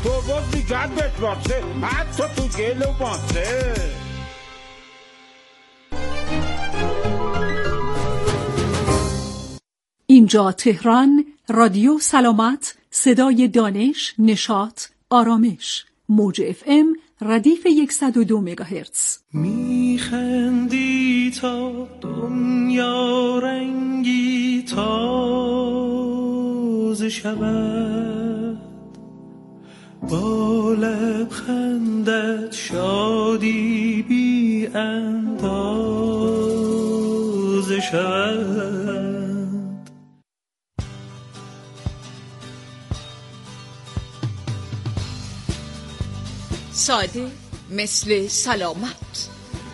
بابا میگن بتواسه حتی تو گل و ماسه. اینجا تهران، رادیو سلامت، صدای دانش، نشاط، آرامش، موج FM ردیف 102 مگاهرتز. میخندی تا دنیا رنگی تازه شود، با لبخندت شادی بی اندازه شود. ساده مثل سلامت.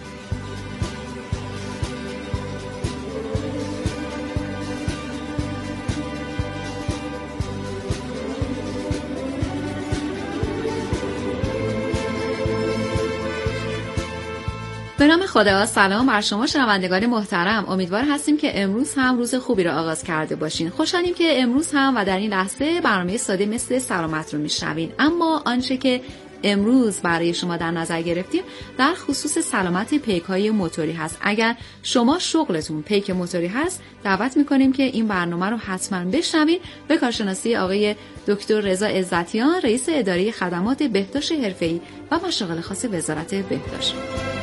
به نام خدا. سلام بر شما شنوندگان محترم. امیدوار هستیم که امروز هم روز خوبی را آغاز کرده باشین. خوشحالیم که امروز هم و در این لحظه برنامه ساده مثل سلامت رو میشنوین. اما آنچه که امروز برای شما در نظر گرفتیم در خصوص سلامت پیک‌های موتوری هست. اگر شما شغلتون پیک موتوری هست، دعوت می‌کنیم که این برنامه رو حتما بشنوین. به کارشناسی آقای دکتر رضا عزتیان، رئیس اداره خدمات بهداشت حرفه‌ای و مشاغل خاص وزارت بهداشت.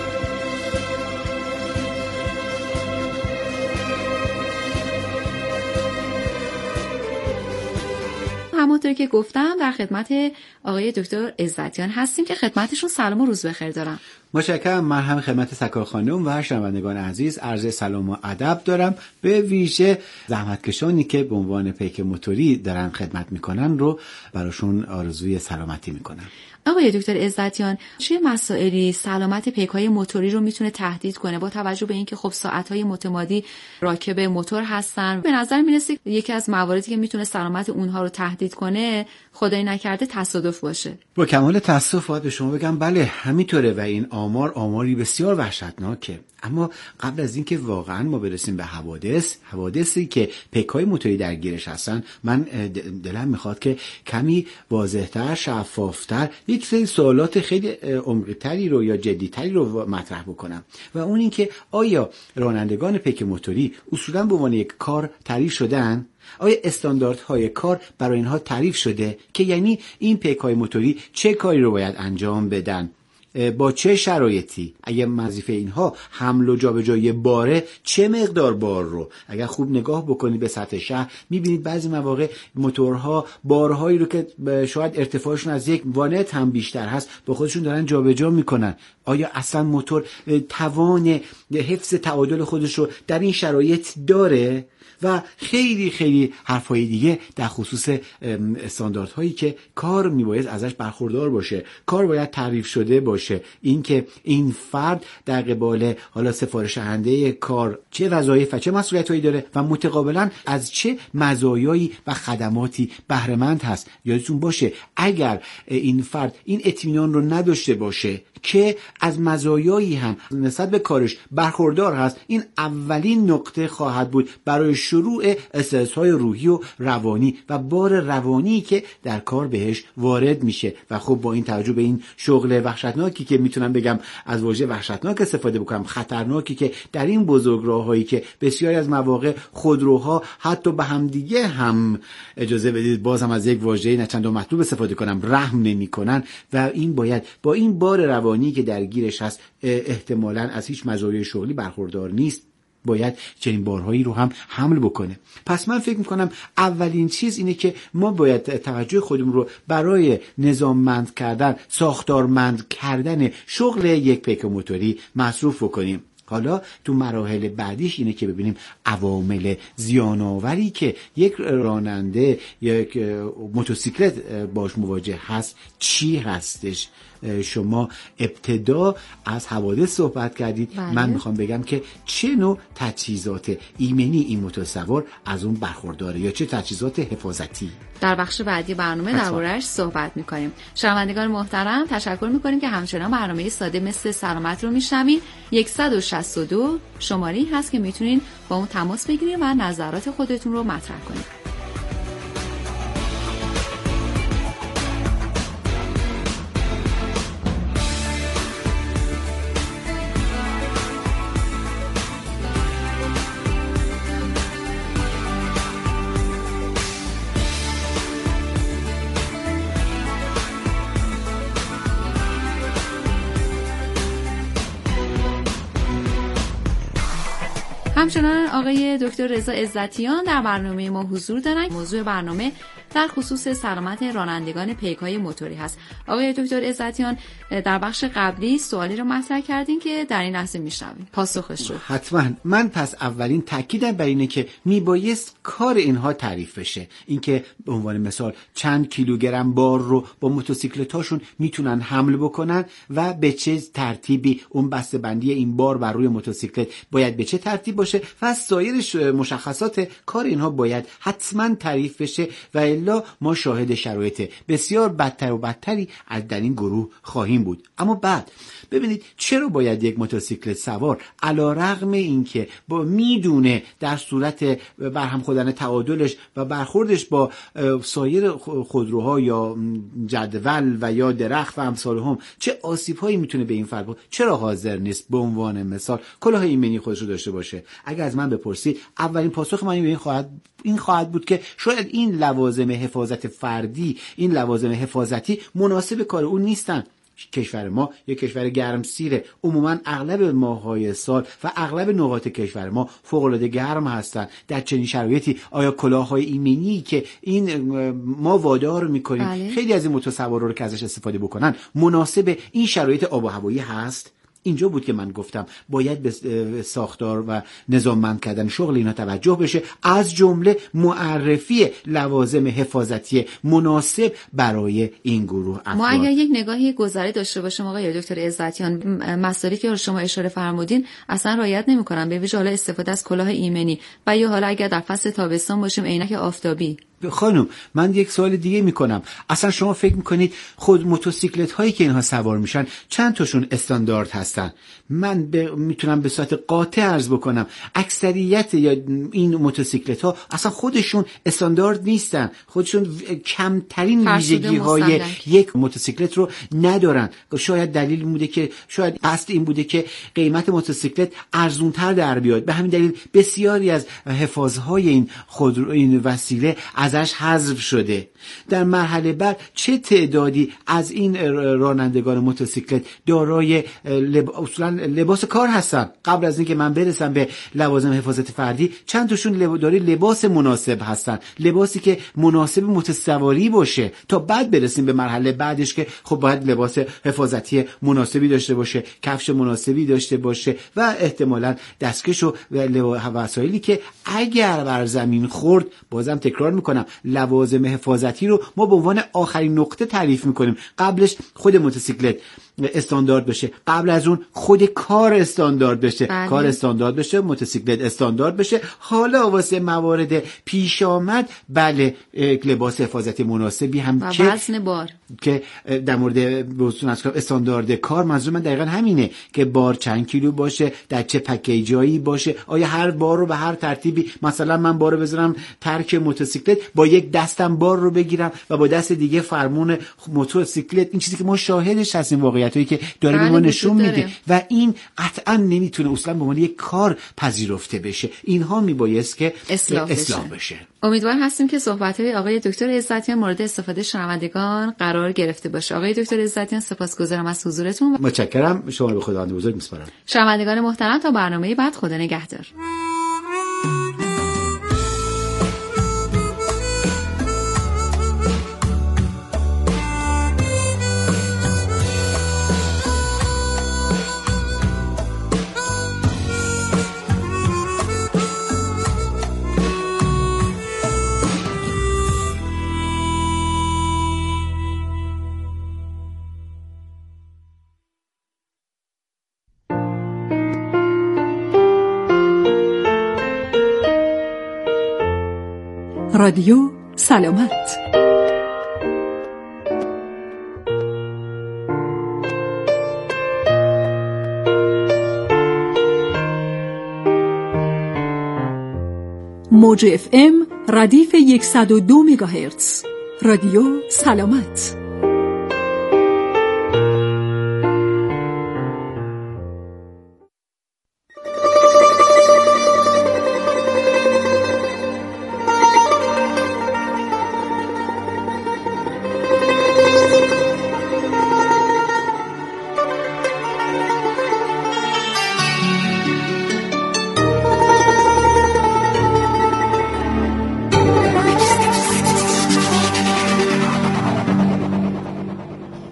همونطور که گفتم در خدمت آقای دکتر عزتیان هستیم که خدمتشون سلام و روز بخیر دارم. متشکرم. من هم خدمت سکار خانم و شنوندگان عزیز عرض سلام و ادب دارم، به ویژه زحمتکشانی که به عنوان پیک موتوری دارن خدمت میکنن رو براشون آرزوی سلامتی میکنم. آقای دکتر عزتیان، چه مسائلی سلامت پیک‌های موتوری رو میتونه تهدید کنه با توجه به اینکه خب ساعت‌های متمادی راکب موتور هستن؟ به نظر میرسه یکی از مواردی که میتونه سلامت اونها رو تهدید کنه، خدای نکرده تصادف باشه. با کمال تأسف باید به شما بگم بله همینطوره و این آماری بسیار وحشتناکه. اما قبل از اینکه واقعا ما برسیم به حوادثی که پیک‌های موتوری درگیرش هستن، من دلم میخواد که کمی واضح‌تر، شفاف‌تر یک سری سوالات خیلی عمیق‌تری رو یا جدی‌تری رو مطرح بکنم و اون این که آیا رانندگان پیک موتوری اصولاً به عنوان یک کار تعریف شدن؟ آیا استانداردهای کار برای اینها تعریف شده که یعنی این پیک‌های موتوری چه کاری رو باید انجام بدن؟ با چه شرایطی؟ اگر وظیفه اینها حمل و جابجایی باره، چه مقدار بار رو؟ اگر خوب نگاه بکنید به سطح شهر میبینید بعضی مواقع موتورها بارهایی رو که شاید ارتفاعشون از یک وانت هم بیشتر هست با خودشون دارن جابجا میکنن. آیا اصلا موتور توان حفظ تعادل خودش رو در این شرایط داره؟ و خیلی خیلی حرفای دیگه در خصوص استانداردهایی که کار میباید ازش برخوردار باشه، کار باید تعریف شده باشه، این که این فرد در قبال حالا سفارش دهنده کار چه وظایف و چه مسئولیتایی داره و متقابلا از چه مزایایی و خدماتی بهره مند هست. یادتون باشه اگر این فرد این اطمینان رو نداشته باشه که از مزایایی هم نسبت به کارش برخوردار هست، این اولین نقطه خواهد بود برای شروع استرس‌های روحی و روانی و بار روانی که در کار بهش وارد میشه. و خب با این توجه به این شغل وحشتناکی که میتونم بگم از واژه وحشتناک استفاده بکنم، خطرناکی که در این بزرگراه‌هایی که بسیاری از مواقع خودروها حتی به هم دیگه هم اجازه بدید بازم از یک واژه نچند و مطلوب استفاده کنم رحم نمی‌کنن و این باید با این بار روانی که درگیرش هست احتمالاً از هیچ مزایای شغلی برخوردار نیست، باید چنین بارهایی رو هم حمل بکنه. پس من فکر میکنم اولین چیز اینه که ما باید توجه خودمون رو برای نظاممند کردن، ساختارمند کردن شغل یک پیک موتوری مصروف بکنیم. حالا تو مراحل بعدیش اینه که ببینیم عوامل زیان‌آوری که یک راننده یک موتورسیکلت باش مواجه هست چی هستش. شما ابتدا از حوادث صحبت کردید. بله. من میخوام بگم که چه نوع تجهیزات ایمنی این موتورسوار از اون برخورداره یا چه تجهیزات حفاظتی. در بخش بعدی برنامه درباره‌اش صحبت می‌کنیم. شنوندگان محترم تشکر می‌کنیم که همچنان برنامه ساده مثل سلامت رو میشنوین. 162 شماره‌ای هست که میتونین با اون تماس بگیرید و نظرات خودتون رو مطرح کنید. همچنان آقای دکتر رضا عزتیان در برنامه ما حضور دارن. موضوع برنامه در خصوص سلامت رانندگان پیک‌های موتوری هست. آقای دکتر عزتیان در بخش قبلی سوالی رو مطرح کردین که در این لحظه میشنویم پاسخش رو. حتما. من پس اولین تاکیدم بر اینه که میبایست کار اینها تعریف بشه. اینکه به عنوان مثال چند کیلوگرم بار رو با موتورسیکلتاشون میتونن حمل بکنن و به چه ترتیبی اون بسته‌بندی این بار بر روی موتورسیکلت باید به چه ترتیب باشه و سایر مشخصات کار اینها باید حتما تعریف بشه و الا ما شاهد شرایط بسیار بدتر و بدتری از در این گروه خواهیم بود. اما بعد ببینید چرا باید یک موتورسیکلت سوار علیرغم اینکه با میدونه در صورت برهم خوردن تعادلش و برخوردش با سایر خودروها یا جدول و یا درخت و امثالهم چه آسیب‌هایی میتونه به این فرد بکنه، چرا حاضر نیست به عنوان مثال کلاه ایمنی خودش رو داشته باشه؟ اگر از من بپرسید اولین پاسخ من این خواهد بود که شاید این لوازم حفاظت فردی، این لوازم حفاظتی مناسب کار اون نیستن. کشور ما یک کشور گرمسیره، عموما اغلب ماه‌های سال و اغلب نقاط کشور ما فوق‌العاده گرم هستن. در چنین شرایطی آیا کلاه‌های ایمنی که این ما وادار می‌کنیم خیلی از این موتورسوارا رو که ازش استفاده بکنن مناسب این شرایط آب و هوایی هست؟ اینجا بود که من گفتم باید به ساختار و نظاممند کردن شغل اینا توجه بشه، از جمله معرفی لوازم حفاظتی مناسب برای این گروه افراد. ما اگر یک نگاهی گذری داشته باشیم آقای دکتر عزتیان، مسائلی که شما اشاره فرمودین اصلا رعایت نمی‌کنن، به ویژه حالا استفاده از کلاه ایمنی و یا حالا اگر در فصل تابستان باشیم عینک آفتابی. خانم من یک سوال دیگه میکنم، اصلا شما فکر میکنید خود موتورسیکلت هایی که اینها سوار میشن چند تاشون استاندارد هستن؟ من میتونم به صورت قاطع عرض بکنم اکثریت یا این موتورسیکلت ها اصلا خودشون استاندارد نیستن، خودشون کمترین ویژگی های یک موتورسیکلت رو ندارن. شاید دلیل این بوده که شاید قصد این بوده که قیمت موتورسیکلت ارزونتر در بیاد، به همین دلیل بسیاری از حفاظهای این وسیله ازش حذف شده. در مرحله بعد چه تعدادی از این رانندگان موتورسیکلت دارای اصولا لباس کار هستن؟ قبل از اینکه من برسم به لوازم حفاظت فردی چند تاشون دارای لباس مناسب هستن، لباسی که مناسب موتورسواری باشه، تا بعد برسیم به مرحله بعدش که خب باید لباس حفاظتی مناسبی داشته باشه، کفش مناسبی داشته باشه و احتمالاً دستکش و وسایلی که اگر بر زمین خورد، بازم تکرار میکنم لوازم حفاظتی رو ما به عنوان آخرین نقطه تعریف میکنیم. قبلش خود موتورسیکلت استاندارد بشه، قبل از اون خود کار استاندارد بشه، کار استاندارد بشه، موتورسیکلت استاندارد بشه، حالا واسه موارد پیش آمد بله لباس حفاظتی مناسبی هم که وزن بار که در مورد استاندارد کار منظور من دقیقاً همینه که بار چند کیلو باشه، در چه پکیجایی باشه، آیا هر بار رو به هر ترتیبی مثلا من بار رو بذارم ترک موتورسیکلت با یک دستم بار رو بگیرم و با دست دیگه فرمون موتورسیکلت، این چیزی که ما شاهدش هستیم، واقعیتایی که داره به ما نشون میده و این قطعا نمیتونه اصلا به عنوان یک کار پذیرفته بشه. اینها میبایست که اصلاح بشه. امیدوار هستیم که صحبت‌های آقای دکتر عزتیان مورد استفاده شنوندگان قرار گرفته باشه. آقای دکتر عزتیان سپاسگزارم از حضورتون. متشکرم، شما رو به خداوند بزرگ میسپارم. شنوندگان محترم تا برنامه بعد خدا نگهدار. رادیو سلامت. موج FM ردیف 102 مگاهرتز. رادیو سلامت.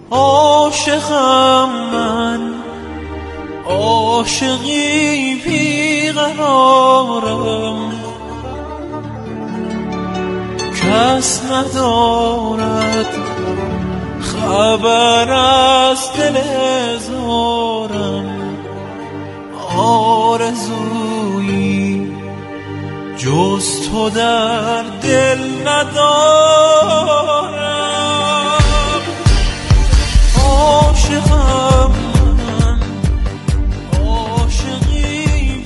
عاشقم من، عاشقی بیقرارم، کس ندارد خبر از دل زارم. آرزویی جز تو در دل ندارم. عاشقم من، عاشقی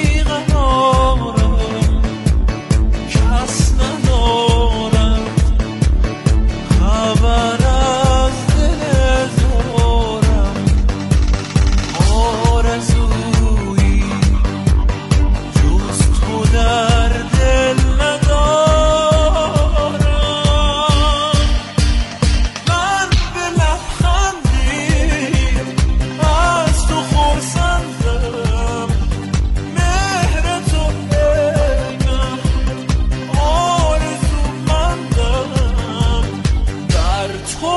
بیقرارم، کس ندارد خبر از دل زارم. آرزویی جز تو در دل ندارم. من به لبخندی از تو خرسندم، مهر تو اینم، آرزومندم، در تو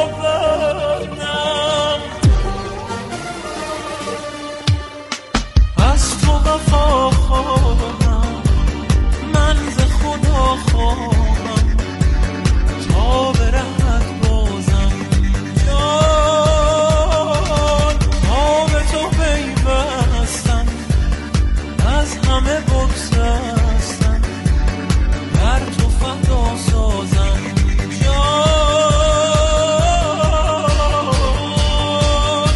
پابندم. از تو وفا خواهم، من ز خدا خواهم، تا برهت بازم جان. تا به تو پیوستم، از همه بگسستم، بر تو فدا سازم جان.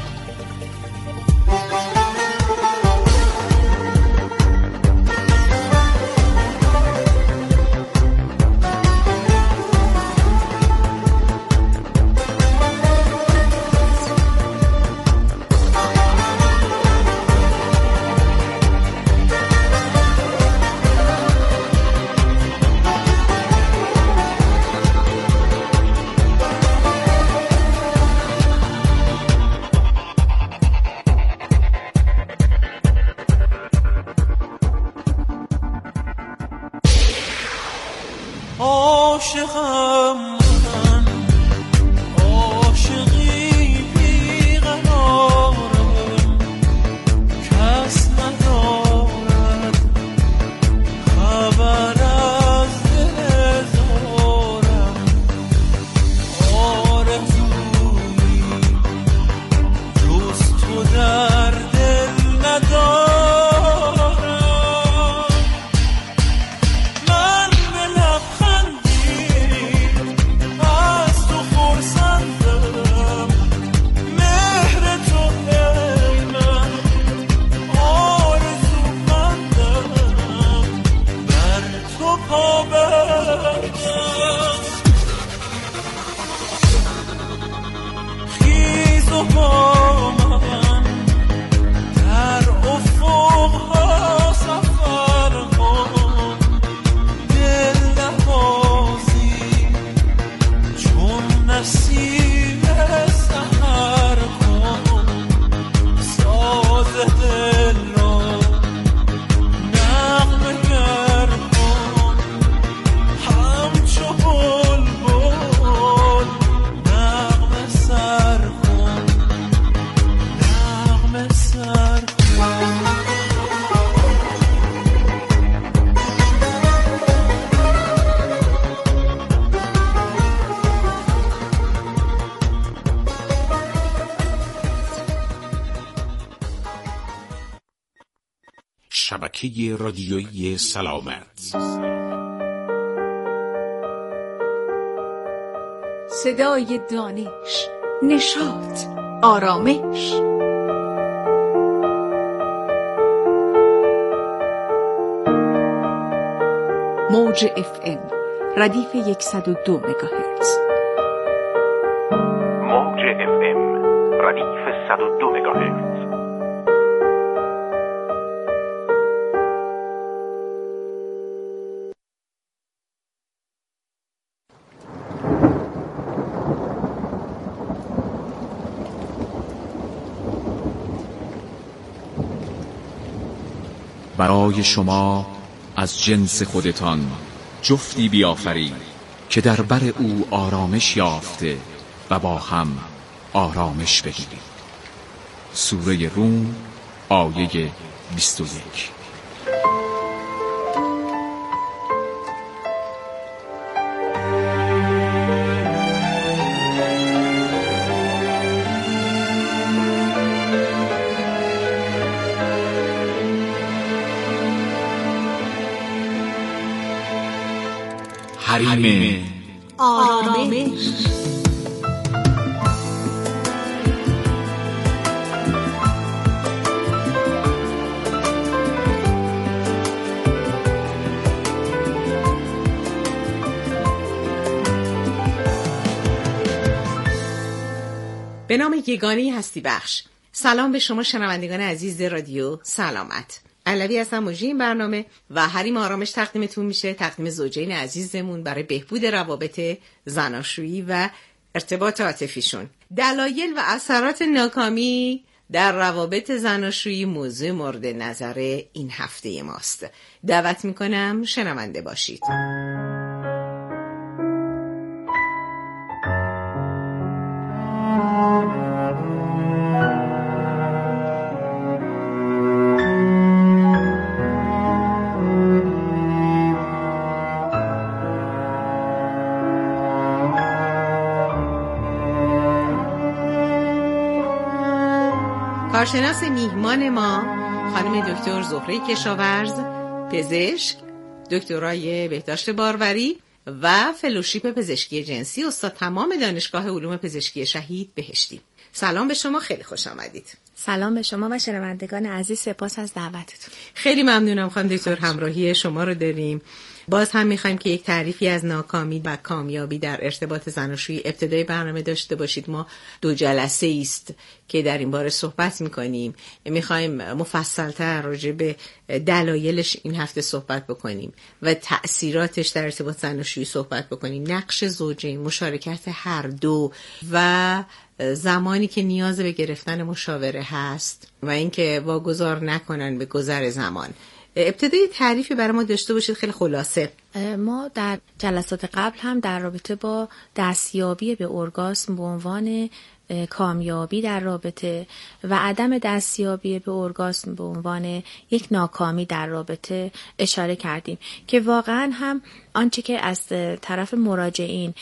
عاشقم من، عاشقی بیقرارم، کس ندارد خبر از دل زارم. آرزویی جز تو در دل ندارم. من به لبخندی از تو خرسندم، مهر تو اینم، آرزومندم، بر تو پابندم. خیز و با من در افق‌ها سفر کن، دل نوازی چون نسیم سحر کن. ساز دل را نغمه گر کن، همچو بلبل نغمه سر کن، نغمه سر کن. شبکه رادیویی سلامت. صدای دانش، نشاط، آرامش. موج FM ردیف 102 مگاهرتز. موج FM ردیف 102 مگاهرتز. برای شما از جنس خودتان جفتی بیافرید که در بر او آرامش یافته و با هم آرامش بگیرید. سوره روم آیه 21. حریم آرامش. به نام یگانه هستی بخش. سلام به شما شنوندگان عزیز رادیو سلامت. علوی هستم، مجری این برنامه و حریم آرامش تقدیمتون میشه، تقدیم زوجین عزیزمون برای بهبود روابط زناشویی و ارتباط عاطفیشون. دلایل و اثرات ناکامی در روابط زناشویی موضوع مورد نظر این هفته ماست. دعوت میکنم شنونده باشید. کارشناس میهمان ما خانم دکتر زهره کشاورز، پزشک، دکترای بهداشت باروری و فلوشیپ پزشکی جنسی، استاد تمام دانشگاه علوم پزشکی شهید بهشتی. سلام به شما، خیلی خوش آمدید. سلام به شما و شنوندگان عزیز، سپاس از دعوتتون. خیلی ممنونم خانم دکتر، همراهی شما رو داریم. باز هم میخوایم که یک تعریفی از ناکامی و کامیابی در ارتباط زناشویی ابتدای برنامه داشته باشید. ما 2 جلسه است که در این باره صحبت میکنیم. میخوایم مفصل‌تر راجع به دلایلش این هفته صحبت بکنیم و تأثیراتش در ارتباط زناشویی صحبت بکنیم. نقش زوجین، مشارکت هر دو و زمانی که نیاز به گرفتن مشاوره هست و اینکه واگذار نکنن به گذر زمان. ابتدای تعریفی برای ما داشته باشید، خیلی خلاصه. ما در جلسات قبل هم در رابطه با دستیابی به ارگاسم به عنوان کامیابی در رابطه و عدم دستیابی به ارگاسم به عنوان یک ناکامی در رابطه اشاره کردیم که واقعا هم آنچه که از طرف مراجعین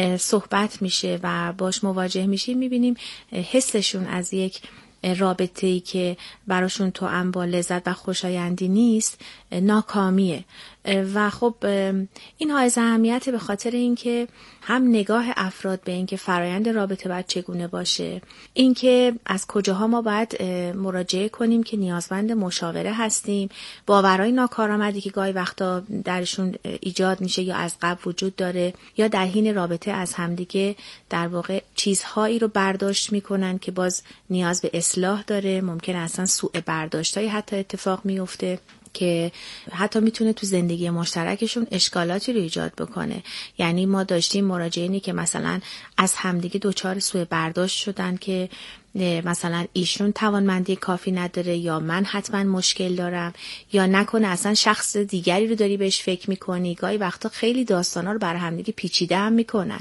صحبت میشه و باش مواجه میشیم میبینیم حسشون از یک رابطه‌ای که براشون توأم با لذت و خوشایندی نیست ناکامیه و خب این حائز اهمیت به خاطر اینکه هم نگاه افراد به اینکه فرایند رابطه باید چگونه باشه، اینکه از کجاها ما باید مراجعه کنیم که نیازمند مشاوره هستیم، باورهای ناکارآمدی که گاهی وقتا درشون ایجاد میشه یا از قبل وجود داره یا در حین رابطه از همدیگه در واقع چیزهایی رو برداشت میکنن که باز نیاز به اصلاح داره. ممکنه اصلا سوء برداشتایی حتی اتفاق میفته که حتی میتونه تو زندگی مشترکشون اشکالاتی رو ایجاد بکنه. یعنی ما داشتیم مراجعینی که مثلا از همدیگه دچار سوء برداشت شدن که مثلا ایشون توانمندی کافی نداره یا من حتما مشکل دارم یا نکنه اصلا شخص دیگری رو داری بهش فکر میکنی. گاهی وقتا خیلی داستانا رو برای همدیگه پیچیده هم میکنن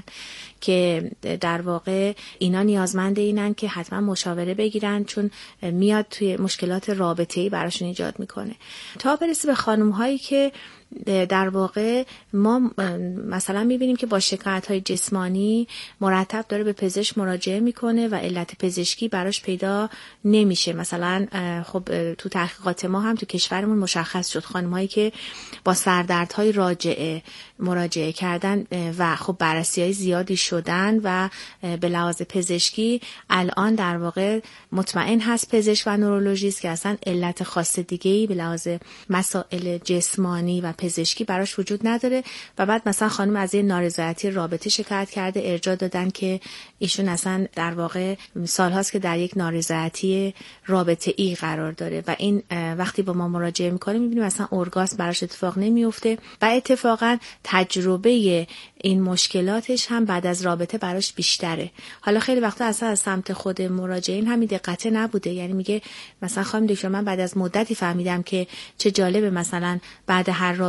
که در واقع اینا نیازمند اینن که حتما مشاوره بگیرن چون میاد توی مشکلات رابطه‌ای براشون ایجاد میکنه. تا برسه به خانم هایی که در واقع ما مثلا میبینیم که با شکایت‌های جسمانی مرتب داره به پزشک مراجعه میکنه و علت پزشکی براش پیدا نمیشه. مثلا خب تو تحقیقات ما هم تو کشورمون مشخص شد خانم‌هایی که با سردردهای راجعه مراجعه کردن و خب بررسی‌های زیادی شدن و به لحاظ پزشکی الان در واقع مطمئن هست پزشک و نورولوژیست که اصلا علت خاص دیگه‌ای به لحاظ مسائل جسمانی و پزشکی براش وجود نداره. و بعد مثلا خانم از یه نارضایتی رابطه شکایت کرده، ارجاع دادن که ایشون اصلا در واقع سالهاست که در یک نارضایتی رابطه ای قرار داره و این وقتی با ما مراجعه میکنه میبینیم اصلا ارگاسم براش اتفاق نمیفته و اتفاقا تجربه این مشکلاتش هم بعد از رابطه براش بیشتره. حالا خیلی وقتا اصلا از سمت خود مراجعین همین دقت نبوده، یعنی میگه مثلا خانم دکتر من بعد از مدتی فهمیدم که چه جالبه مثلا بعد هر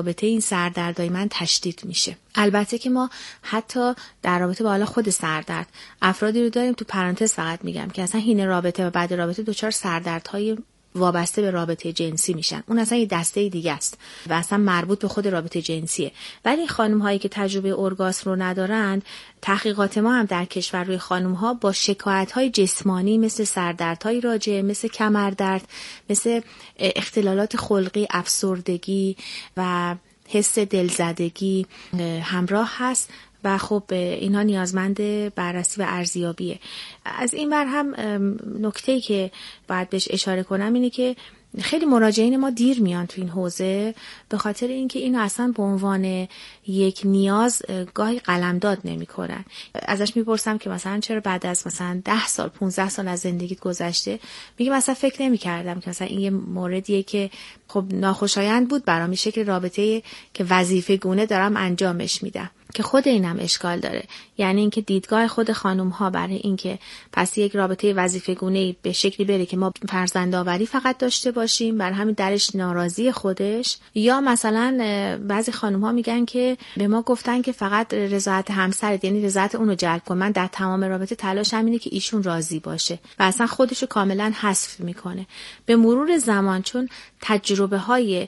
رابطه این سردردهای من تشدید میشه. البته که ما حتی در رابطه با حالا خود سردرد افرادی رو داریم، تو پرانتز فقط میگم، که اصلا حین رابطه و بعد رابطه دچار سردردهای وابسته به رابطه جنسی میشن. اون اصلا یه دسته دیگه است و اصلا مربوط به خود رابطه جنسیه. ولی خانم هایی که تجربه اورگاسم رو ندارن، تحقیقات ما هم در کشور روی خانم ها با شکایت های جسمانی مثل سردردهای راجع، مثل کمردرد، مثل اختلالات خلقی، افسردگی و حس دلزدگی همراه هست و خب اینا نیازمند بررسی و ارزیابیه. از این ور هم نکته‌ای که باید بهش اشاره کنم اینه که خیلی مراجعین ما دیر میان تو این حوزه، به خاطر اینکه اینو اصلا به عنوان یک نیاز گاهی قلمداد نمی‌کنن. ازش میپرسم که مثلا چرا بعد از مثلا 10 سال 15 سال از زندگیت گذشته، میگه مثلا فکر نمی‌کردم که مثلا این یه موردیه که خب ناخوشایند بود برام، این شکل رابطه که وظیفه گونه دارم انجامش میدم، که خود اینم اشکال داره. یعنی اینکه دیدگاه خود خانم ها برای اینکه پس یک رابطه وظیفه گونه به شکلی بره که ما فرزندآوری فقط داشته باشیم، برای همین درش ناراضی خودش. یا مثلا بعضی خانم ها میگن که به ما گفتن که فقط رضایت همسرت، یعنی رضایت اونو جلب کن، من در تمام رابطه تلاشم اینه که ایشون راضی باشه و اصلا خودشو کاملا حذف میکنه. به مرور زمان چون تجربه های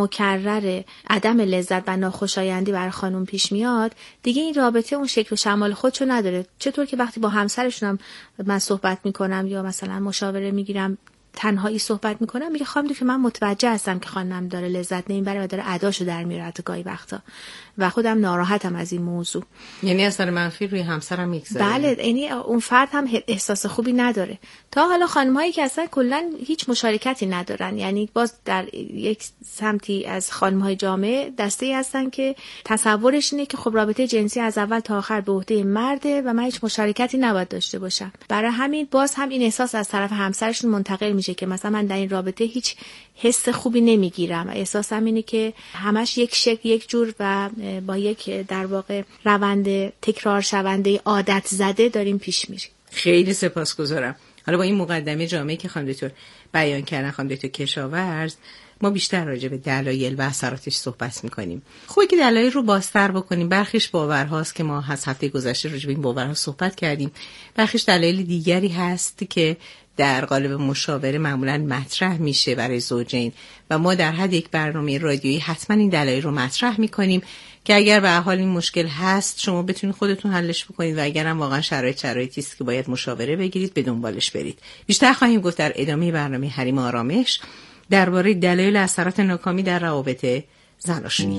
مکرر عدم لذت و ناخوشایندی برای خانم پیش میاد، دیگه این رابطه اون شکل و شمال خودشو نداره. چطور که وقتی با همسرشونم من صحبت میکنم یا مثلا مشاوره میگیرم، تنهایی صحبت میکنم، میگه خانم که من متوجه هستم که خانمم داره لذت نمیبره و داره اداشو در میاره گاهی وقتا و خودم ناراحتم از این موضوع. یعنی اثر منفی روی همسرم میگذاره. بله، یعنی اون فرد هم احساس خوبی نداره. تا حالا خانمایی که اصلا کلا هیچ مشارکتی ندارن، یعنی باز در یک سمتی از خانمهای جامعه دسته‌ای هستن که تصورش اینه که خب رابطه جنسی از اول تا آخر به عهده مرده و من هیچ مشارکتی نباید داشته باشم. برای همین باز هم این احساس از طرف همسرشون منتقل میشه که مثلا من در این رابطه هیچ حس خوبی نمیگیرم. احساسم اینه که همش یک شکل، یک جور و با یک در واقع روند تکرار شونده عادت زده داریم پیش میریم. خیلی سپاسگزارم. حالا با این مقدمه جامعی که خانم دکتر بیان کردن، خانم دکتر کشاورز، ما بیشتر راجع به دلایل و اثراتش صحبت می‌کنیم. خوبه که دلایل رو بازتر بکنیم. برخیش باورهاست که ما از هفته گذشته راجع به این باورها صحبت کردیم. برخیش دلایل دیگری هست که در قالب مشاوره معمولاً مطرح میشه برای زوجین و ما در حد یک برنامه رادیویی حتما این دلایل رو مطرح میکنیم که اگر به حال این مشکل هست شما بتونید خودتون حلش بکنید و اگر هم واقعا شرایطی است که باید مشاوره بگیرید به دنبالش برید. بیشتر خواهیم گفت در ادامه برنامه حریم آرامش درباره دلایل اثرات ناکامی در روابط زناشویی.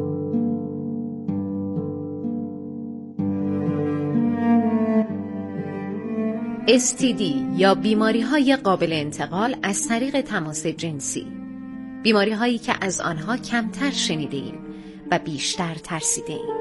STD یا بیماری‌های قابل انتقال از طریق تماس جنسی، بیماری‌هایی که از آنها کمتر شنیده‌ایم و بیشتر ترسیده‌ایم.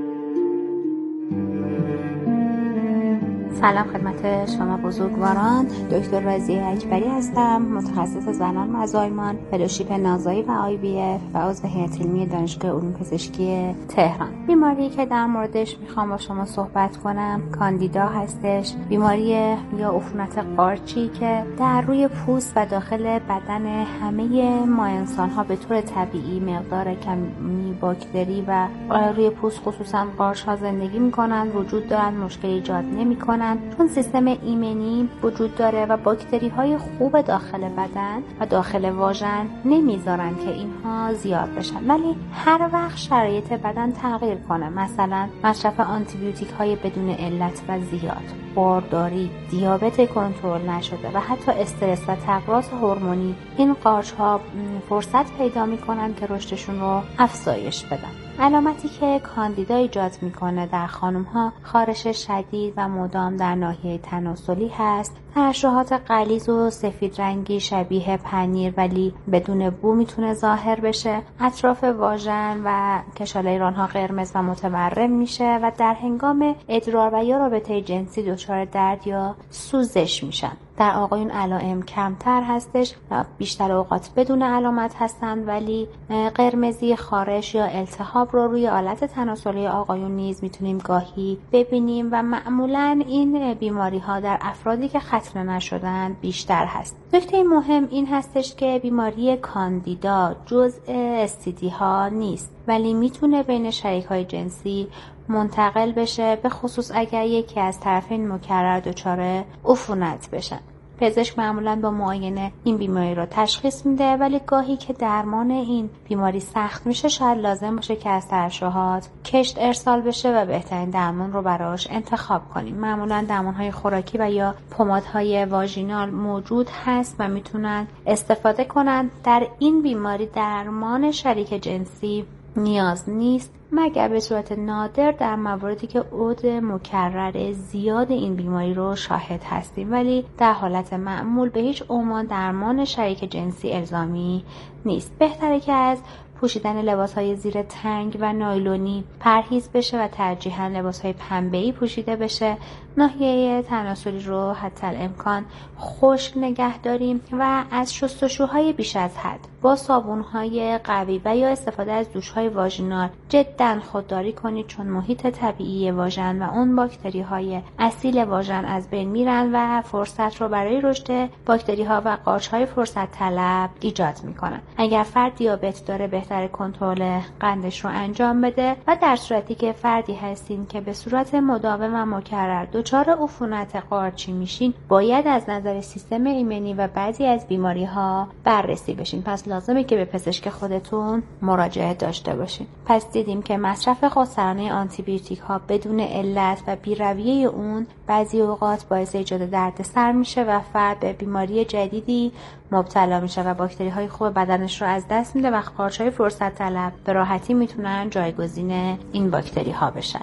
سلام خدمت شما بزرگواران، دکتر رازیه اکبری هستم، متخصص زنان مزایمان، فلوشیپ نازایی و IVF و عضو هیئت علمی دانشگاه علوم پزشکی تهران. بیماری که در موردش میخوام با شما صحبت کنم کاندیدا هستش، بیماری یا عفونت قارچی که در روی پوست و داخل بدن همه ما انسان ها به طور طبیعی مقدار کمی باکتری و روی پوست خصوصا قارچ ها زندگی میکنن، وجود دارن، مشکل ایجاد نمیکنن چون سیستم ایمنی وجود داره و باکتری های خوب داخل بدن و داخل واژن نمیذارن که اینها زیاد بشن. ولی هر وقت شرایط بدن تغییر کنه، مثلا مصرف آنتی بیوتیک های بدون علت و زیاد، بارداری، دیابت کنترل نشده و حتی استرس و تغییرات هورمونی، این قارچ ها فرصت پیدا میکنن که رشدشون رو افزایش بدن. علامتی که کاندیدا ایجاد میکنه در خانم ها خارش شدید و مدام در ناحیه تناسلی هست، ترشحات غلیظ و سفید رنگی شبیه پنیر ولی بدون بو میتونه ظاهر بشه، اطراف واژن و کشاله رانها قرمز و متورم میشه و در هنگام ادرار و یا رابطه جنسی دچار درد یا سوزش میشن. در آقایون علائم کمتر هستش، بیشتر اوقات بدون علامت هستند، ولی قرمزی خارش یا التهاب رو روی آلت تناسلی آقایون نیز میتونیم گاهی ببینیم و معمولا این بیماری ها در افرادی که ختنه نشدند بیشتر هست. نکته مهم این هستش که بیماری کاندیدا جزء STD ها نیست، ولی میتونه بین شریک های جنسی منتقل بشه، به خصوص اگر یکی از طرفین مکرر دچار عفونت بشن. پزشک معمولاً با معاینه این بیماری رو تشخیص میده، ولی گاهی که درمان این بیماری سخت میشه شاید لازم باشه که از ترشحات کشت ارسال بشه و بهترین درمان رو براش انتخاب کنیم. معمولاً درمان‌های خوراکی و یا پمادهای واژینال موجود هست و میتونن استفاده کنن. در این بیماری درمان شریک جنسی نیاز نیست، مگر به صورت نادر در مواردی که عود مکرر زیاد این بیماری رو شاهد هستیم، ولی در حالت معمول به هیچ عنوان درمان شریک جنسی الزامی نیست. بهتره که از پوشیدن لباس‌های زیر تنگ و نایلونی پرهیز بشه و ترجیحاً لباس‌های پنبه‌ای پوشیده بشه. ناحیه تناسلی رو حتی الامکان خشک نگه داریم و از شستشوهای بیش از حد با صابون‌های قوی و یا استفاده از دوش‌های واژینال جداً خودداری کنید، چون محیط طبیعی واژن و اون باکتری‌های اصیل واژن از بین میرن و فرصت رو برای رشد باکتری‌ها و قارچ‌های فرصت طلب ایجاد می‌کنن. اگر فرد دیابت داره بهتره کنترل قندش رو انجام بده و در صورتی که فردی هستین که به صورت مداوم و مکرر دچار عفونت قارچی میشین، باید از نظر سیستم ایمنی و بعضی از بیماری‌ها بررسی بشین. پس لازمه که به پزشک خودتون مراجعه داشته باشین. پس دیدیم که مصرف خودسرانه آنتیبیوتیک ها بدون علت و بی‌رویه اون بعضی اوقات باعث ایجاد دردسر میشه و فرد به بیماری جدیدی مبتلا میشه و باکتری های خوب بدنش رو از دست میده و قارچ‌های فرصت طلب به راحتی میتونن جایگزین این باکتری ها بشن.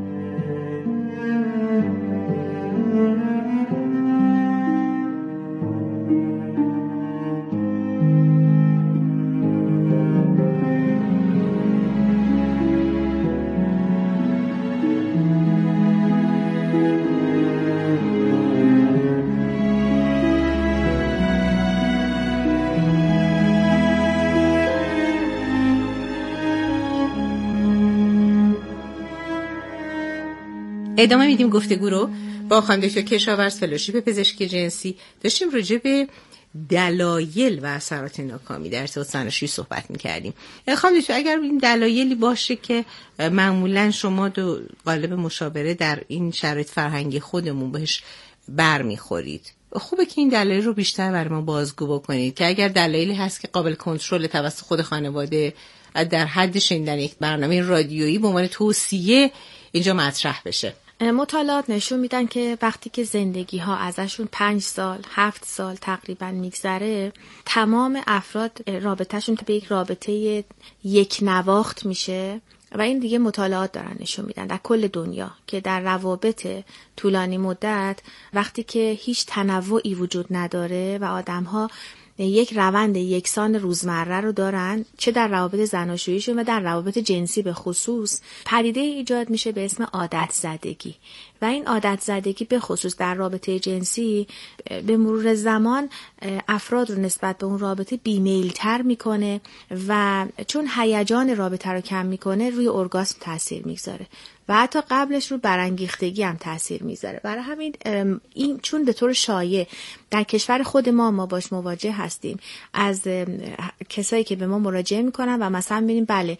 ادامه میدیم گفتگو رو با خانم دکتر کشاورز، فلوشیپ پزشکی جنسی. داشتیم راجع به دلایل و اثرات ناکامی در ارتباط زناشویی صحبت میکردیم. خانم دکتر، اگر این دلایلی باشه که معمولا شما دو قالب مشاوره در این شرایط فرهنگی خودمون بهش برمیخورید، خوبه که این دلایل رو بیشتر برای ما بازگو بکنید که اگر دلایلی هست که قابل کنترل توسط خود خانواده در حد شنیدن یک برنامه رادیویی به عنوان توصیه اینجا مطرح بشه. مطالعات نشون میدن که وقتی که زندگی ها ازشون 5 سال 7 سال تقریبا میگذره، تمام افراد رابطهشون به یک رابطه یک نواخت میشه و این دیگه مطالعات دارن نشون میدن در کل دنیا که در روابط طولانی مدت وقتی که هیچ تنوعی وجود نداره و آدم‌ها یک روند یکسان روزمره رو دارن، چه در روابط زناشوییشون و در روابط جنسی به خصوص، پدیده ایجاد میشه به اسم عادت زدگی و این عادت زدگی به خصوص در رابطه جنسی به مرور زمان افراد رو نسبت به اون رابطه بیمیل‌تر میکنه و چون هیجان رابطه رو کم میکنه روی ارگاسم تاثیر میگذاره و حتی قبلش رو برانگیختگی هم تاثیر میذاره. برای همین این چون به طور شایع در کشور خود ما باش مواجه هستیم، از کسایی که به ما مراجعه میکنن و مثلا میبینیم بله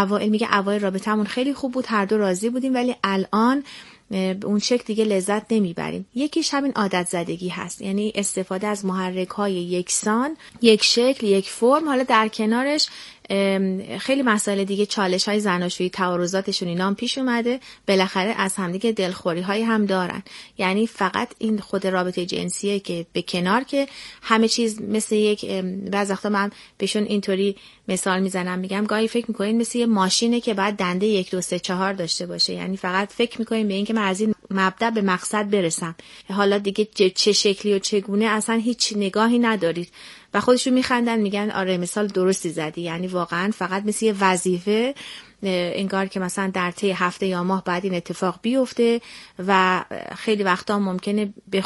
اوایل رابطمون خیلی خوب بود، هر دو راضی بودیم، ولی الان اون شکل دیگه لذت نمیبریم. یکیش همین عادت زدگی هست، یعنی استفاده از محرک های یکسان، یک شکل، یک فرم. حالا در کنارش خیلی مسائل دیگه، چالش های زناشویی، تعارضاتشون اینا هم پیش اومده، بالاخره از همدیگه دلخوری های هم دارن. یعنی فقط این خود رابطه جنسیه که به کنار که همه چیز مثل یک، بعضی وقتا من بهشون اینطوری مثال میزنم، میگم گاهی فکر میکنین مثل یه ماشینه که بعد دنده 1 2 3 4 داشته باشه، یعنی فقط فکر میکنین به این که من از این مبدا به مقصد برسم، حالا دیگه چه شکلی و چگونه اصلا هیچ نگاهی ندارید و خودشون میخندن میگن آره مثال درستی زدی. یعنی واقعا فقط مثل یه وظیفه، انگار که مثلا در طی هفته یا ماه بعد این اتفاق بیفته و خیلی وقتا ممکنه به